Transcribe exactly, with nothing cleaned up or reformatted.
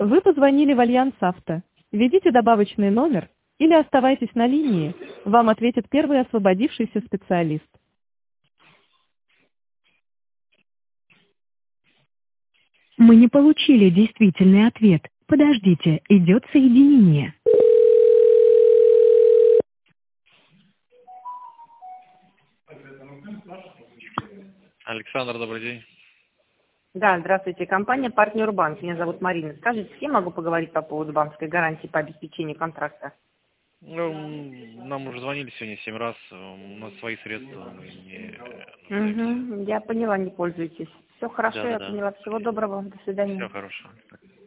Вы позвонили в Альянс Авто. Введите добавочный номер или оставайтесь на линии. Вам ответит первый освободившийся специалист. Мы не получили действительный ответ. Подождите, идет соединение. Александр, добрый день. Да, здравствуйте. Компания «Партнер Банк». Меня зовут Марина. Скажите, с кем могу поговорить по поводу банковской гарантии по обеспечению контракта? Ну, нам уже звонили сегодня семь раз. У нас свои средства, мы не нуждаемся. Угу, я поняла, не пользуетесь. Все хорошо, Да, да, я да. поняла. Всего доброго. До свидания. Всего хорошего.